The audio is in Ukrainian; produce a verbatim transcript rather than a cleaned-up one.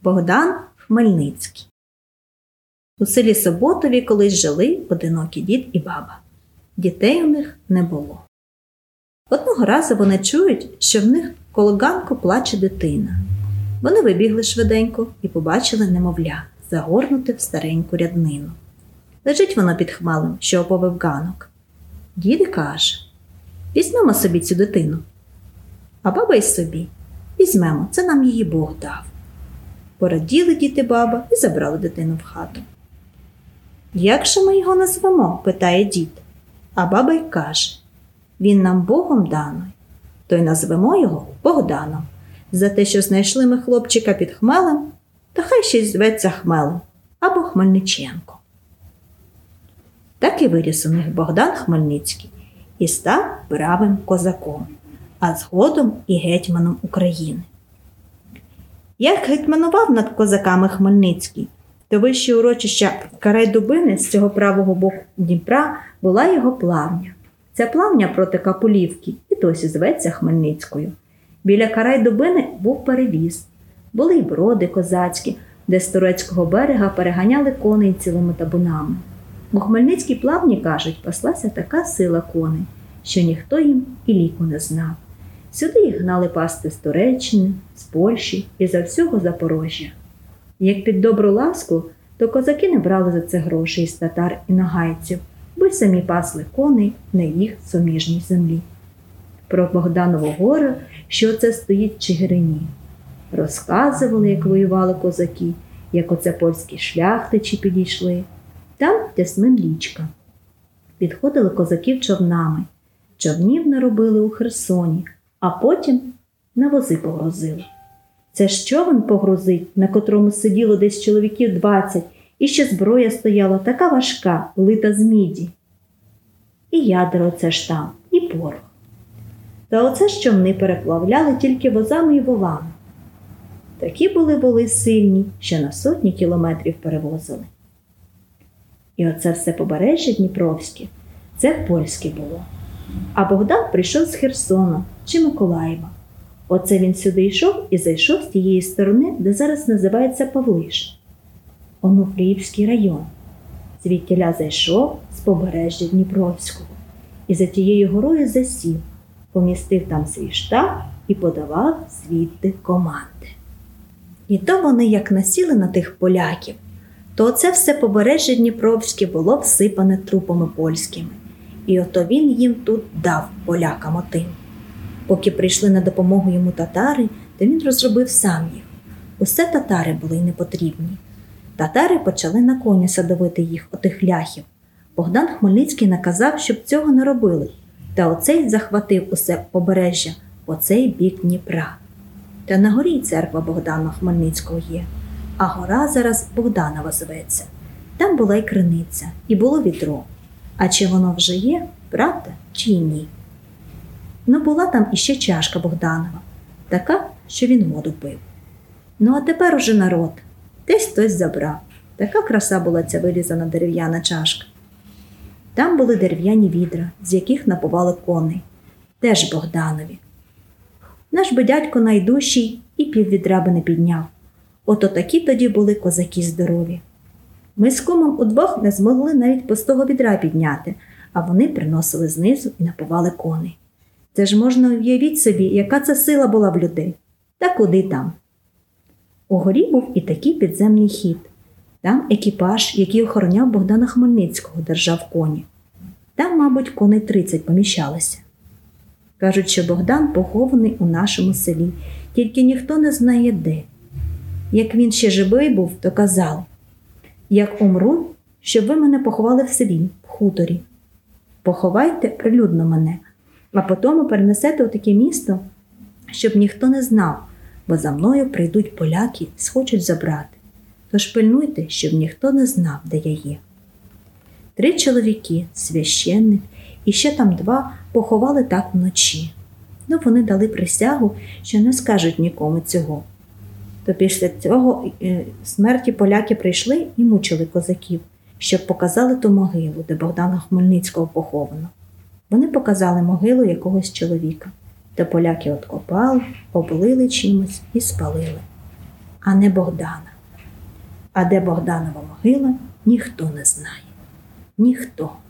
Богдан Хмельницький. У селі Соботові колись жили одинокі дід і баба. Дітей у них не було. Одного разу вони чують, що в них коло ганку плаче дитина. Вони вибігли швиденько і побачили немовля, загорнуте в стареньку ряднину. Лежить воно під хмелем, що оповив ганок. Дід каже: «Візьмемо собі цю дитину». А баба й собі: «Візьмемо, це нам її Бог дав». Пораділи дід і баба і забрали дитину в хату. «Як же ми його назвемо?» – питає дід. А баба й каже: «Він нам Богом даний, то й назвемо його Богданом. За те, що знайшли ми хлопчика під хмелем, та хай ще й зветься Хмелем або Хмельниченко». Так і виріс у них Богдан Хмельницький і став бравим козаком, а згодом і гетьманом України. Як гетьманував над козаками Хмельницький, то вище урочища Карайдубини з цього правого боку Дніпра була його плавня. Ця плавня проти Капулівки і досі зветься Хмельницькою. Біля Карайдубини був перевіз. Були й броди козацькі, де з турецького берега переганяли коней цілими табунами. У Хмельницькій плавні, кажуть, паслася така сила коней, що ніхто їм і ліку не знав. Сюди їх гнали пасти з Туреччини, з Польщі і за всього Запорожжя. Як під добру ласку, то козаки не брали за це гроші із татар і нагайців, бо й самі пасли коней на їх суміжній землі. Про Богданову гору, що це стоїть в Чигирині. Розказували, як воювали козаки, як оце польські шляхтичі підійшли. Там Тясмин річка. Підходили козаків човнами. Човнів наробили у Херсоні, а потім на вози погрузили. Це ж човен погрузить, на котрому сиділо десь чоловіків двадцять, і ще зброя стояла така важка, лита з міді. І ядра оце ж там, і порох. Та оце ж човни переплавляли тільки возами і волами. Такі були воли сильні, що на сотні кілометрів перевозили. І оце все побережжя Дніпровське – це польське було. А Богдан прийшов з Херсона чи Миколаєва. Оце він сюди йшов і зайшов з тієї сторони, де зараз називається Павлиш. Онуфріївський район. Звідтіля зайшов з побережжя Дніпровського. І за тією горою засів, помістив там свій штаб і подавав звідти команди. І то вони як насіли на тих поляків, то оце все побережжя Дніпровське було всипане трупами польськими. І ото він їм тут дав полякам отим. Поки прийшли на допомогу йому татари, то він розробив сам їх. Усе татари були й непотрібні. Татари почали на коні садовити їх, отих ляхів. Богдан Хмельницький наказав, щоб цього не робили. Та оцей захватив усе побережжя, оцей бік Дніпра. Та на горі й церква Богдана Хмельницького є. А гора зараз Богданова зветься. Там була й криниця, і було відро. А чи воно вже є, правда, чи й ні? Ну, була там іще чашка Богданова, така, що він воду пив. Ну, а тепер уже народ. Десь хтось забрав. Така краса була ця вирізана дерев'яна чашка. Там були дерев'яні відра, з яких напували коней. Теж Богданові. Наш би дядько найдужчий і піввідра би не підняв. Ото такі тоді були козаки здорові. Ми з кумом удвох не змогли навіть пустого відра підняти, а вони приносили знизу і напували коней. Це ж можна уявити собі, яка це сила була в людей. Та куди там? У горі був і такий підземний хід. Там екіпаж, який охороняв Богдана Хмельницького, держав коні. Там, мабуть, коней тридцять поміщалося. Кажуть, що Богдан похований у нашому селі, тільки ніхто не знає де. Як він ще живий був, то казали: «Як умру, щоб ви мене поховали в селі, в хуторі. Поховайте прилюдно мене, а потім перенесете у таке місто, щоб ніхто не знав, бо за мною прийдуть поляки і схочуть забрати. Тож пильнуйте, щоб ніхто не знав, де я є». Три чоловіки, священник і ще там два поховали так вночі. Ну, вони дали присягу, що не скажуть нікому цього. То після цього е, смерті поляки прийшли і мучили козаків, щоб показали ту могилу, де Богдана Хмельницького поховано. Вони показали могилу якогось чоловіка, та поляки откопали, облили чимось і спалили. а не Богдана. А де Богданова могила, ніхто не знає. Ніхто.